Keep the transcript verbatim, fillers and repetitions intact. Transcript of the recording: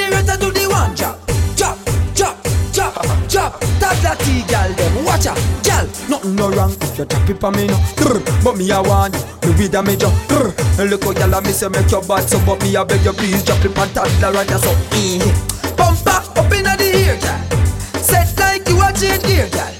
Operator do the one drop, drop, drop, drop, drop. Toddler T gal them watch ya, gal. Nothing no wrong if you drop it for me no. Grr, but me a want me with a major. Grr, look how gal a me say make your bad so, but me a beg you please drop it on toddler and ya so. Eh, bumper up inna the ear gal. Set like you a chain gear gal.